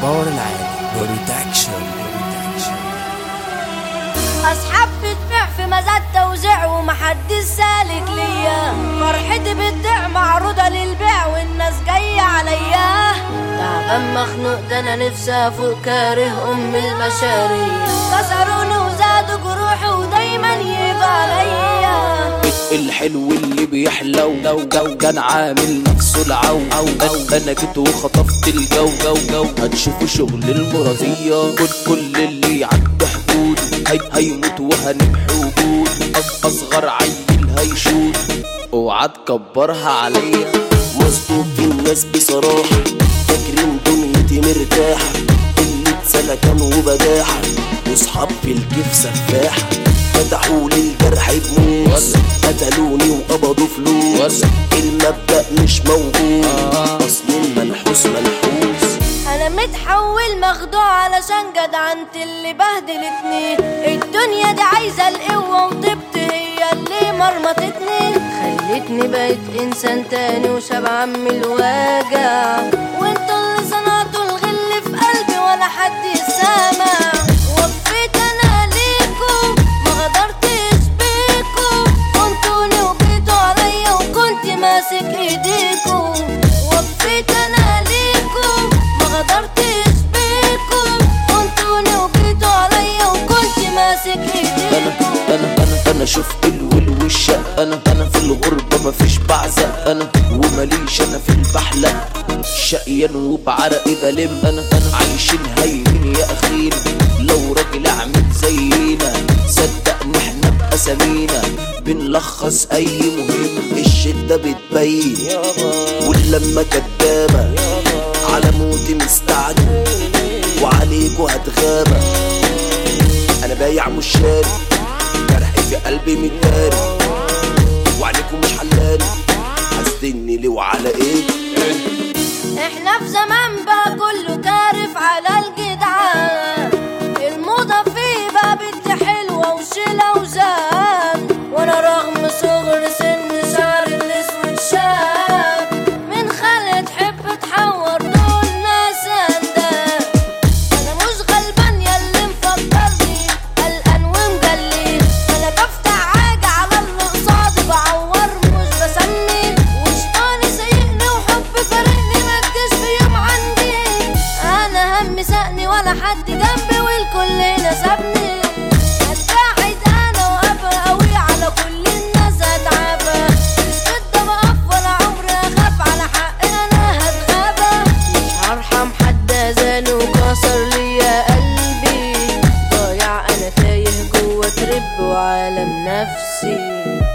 الباور العالي برودكشن. اصحاب بتبيع في مزاد توزيع ومحدش سالك ليا، فرحتي بالضيع معروضة للبيع والناس جاية عليا. تعبان مخنوق ده انا نفسي افوق كاره ام البشرية، كسروني وزادوا جروحي ودايما يجوا عليا. الحلو اللي بيحلو لو كان عامل نفسه العو انا جيت وخطفت الجو هتشوفوا شغل المرضية. كل اللي يعدي حدود هيموت وهنمحي وجود. اصغر عيل هيشوت اوعى تكبرها عليا. مظبوط الناس بصراحة فاكرين دنيتي مرتاحة، اللي اتسلكن وبداحة واصحاب في الكيف سفاحة. فتحولي الجرح بموس، قتلوني وقبضوا فلوس. المبدأ مش موجود، اصل المنحوس منحوس. انا متحول مخدوع علشان جدعنت اللي بهدلتني. الدنيا دي عايزة القوة وطبت هي اللي مرمطتني، خلتني بقيت انسان تاني وشبعان من الوجع. وانتوا اللي صنعتوا الغل في قلبي ولا حد يسامع. وفيت انا ليكم ما غدرتش بيكم، كنتوني وجيتوا عليا وكنت ماسك ايديكم. وفيت انا ليكم ما غدرتش بيكم، كنتوني وجيتوا عليا وكنت ماسك ايديكم. انا شفت الول والشق، انا في الغربة مفيش بعزق. انا ومليش انا في البحلق، شقيان وبعرقي بلم. انا عايشين هايمين يا اخينا، لو راجل اعمل زينا صدقني احنا باسامينا بنلخص اي مهم. الشدة بتبين واللمة كدابة، على موتي مستعجل وعليكوا هتغابة. انا بايع مش شاري، جرحي في قلبي متداري وعليكم مش حلاني. حاسدني ليه وعلى ايه؟ احنا في زمان بقى كله كارف على الجدعان، الموضة فيه بقى بنت حلوة وشيلة وزان. وانا رغم صغر سن شعري الاسود شاب، من خلق تحب تحور دول ناس اندال. انا مش غلبان ياللي مفكرني قلقان ومجلي، انا بفتح حاجة على اللي قصادي بعور مش بسمي. وشطاني سايقني وحب فارقني مجدش في يوم عندي. انا همي سقني ولا حد جنبي والكل نسبني. هتبعد انا وابقى قوي على كل الناس هتعبى، مش كده بقف ولا عمري اخاف على حقي انا هتغابى. مش هرحم حد اذاني وكسر ليا قلبي، ضايع انا تايه جوه ترب وعالم نفسي.